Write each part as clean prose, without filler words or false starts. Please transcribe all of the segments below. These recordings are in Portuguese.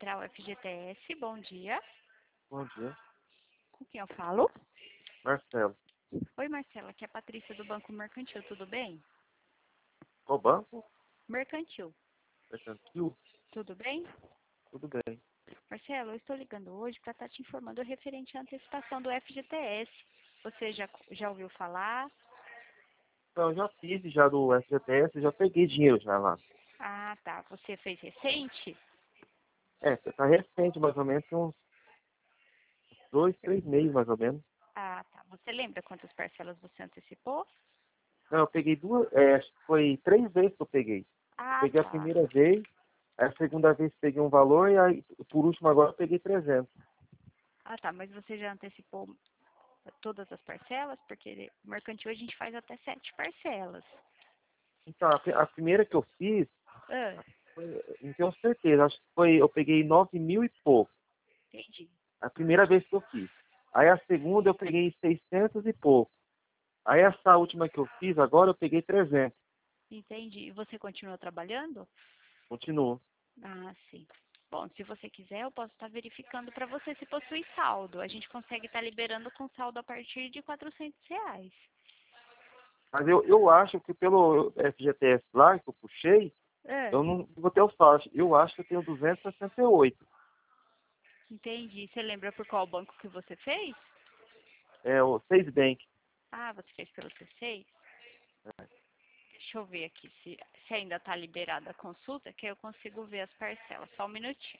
Central FGTS, bom dia. Bom dia, Com quem eu falo? Marcelo. Oi, Marcela, aqui é a Patrícia do Banco Mercantil, tudo bem? Qual banco? Mercantil, Mercantil? tudo bem? Tudo bem. Marcelo, eu estou ligando hoje para estar te informando referente à antecipação do FGTS. Você já ouviu falar? Então, eu já fiz já do FGTS, já peguei dinheiro já lá. Ah, tá. Você fez recente? Tá recente, mais ou menos, tem uns 2, 3 meses, mais ou menos. Ah, tá. Você lembra quantas parcelas você antecipou? Não, eu peguei duas, acho que foi 3 vezes que eu peguei. Ah, Peguei a tá. primeira vez, aí a segunda vez peguei um valor, e aí, por último agora, eu peguei 300. Ah, tá. Mas você já antecipou todas as parcelas? Porque no mercantil a gente faz até 7 parcelas. Então, a primeira que eu fiz, Ah, não tenho certeza, acho que foi, eu peguei 9 mil e pouco. entendi. A primeira vez que eu fiz. Aí a segunda eu peguei 600 e pouco. Aí essa última que eu fiz agora eu peguei 300. Entendi. E você continua trabalhando? Continuo. Ah, sim. Bom, se você quiser, eu posso estar verificando para você se possui saldo. A gente consegue estar liberando com saldo a partir de R$ 400. Mas eu acho que pelo FGTS lá que eu puxei, É, eu não vou ter o saldo. Eu acho que eu tenho 268. entendi. Você lembra por qual banco que você fez? É o 6 Bank. Ah, você fez pelo C6? Deixa eu ver aqui se ainda está liberada a consulta, que aí eu consigo ver as parcelas. Só um minutinho.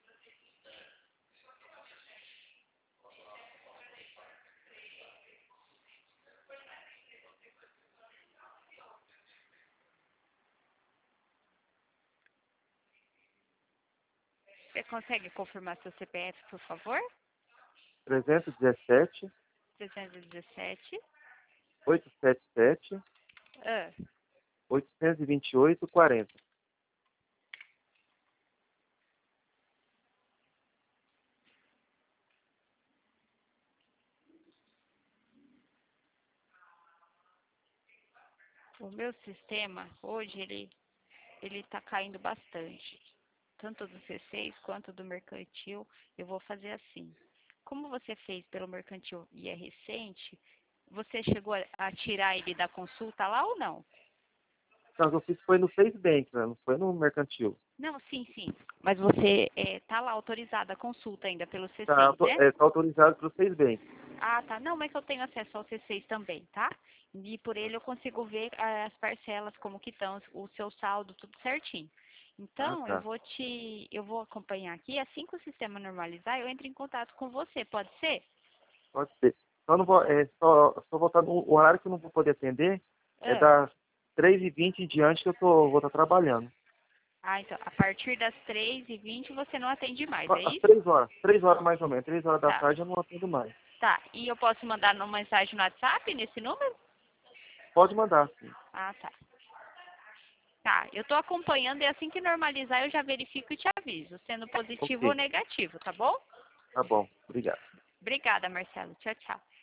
Você consegue confirmar seu CPF, por favor? 317, 317. 877, Ah, 828, 40. o meu sistema, hoje, ele está caindo bastante. Tanto do C6 quanto do mercantil, eu vou fazer assim. Como você fez pelo mercantil e é recente, você chegou a tirar ele da consulta lá ou não? Então, o que eu fiz foi no 6 Bank, né? Não foi no Mercantil. Não, sim, sim. Mas você tá lá autorizada a consulta ainda pelo Tá, C6, né? tá autorizado pelo 6 Bank. Ah, tá. Não, mas eu tenho acesso ao C6 também, tá? E por ele eu consigo ver as parcelas, como que estão, o seu saldo, tudo certinho. Ah, Então, tá. eu vou acompanhar aqui. Assim que o sistema normalizar, eu entro em contato com você, pode ser? Pode ser. Só não vou, só voltar no o horário que eu não vou poder atender é Ah, das 3h20 em diante que vou estar trabalhando. então, a partir das 3h20 você não atende mais, é Às isso? 3 horas mais ou menos, 3 horas da Tá, tarde eu não atendo mais. tá. E eu posso mandar uma mensagem no WhatsApp nesse número? Pode mandar, sim. Ah, tá. Tá, eu tô acompanhando e assim que normalizar eu já verifico e te aviso, sendo positivo ou Ok, negativo, tá bom? tá bom. Obrigado. Obrigada, Marcelo. Tchau, tchau.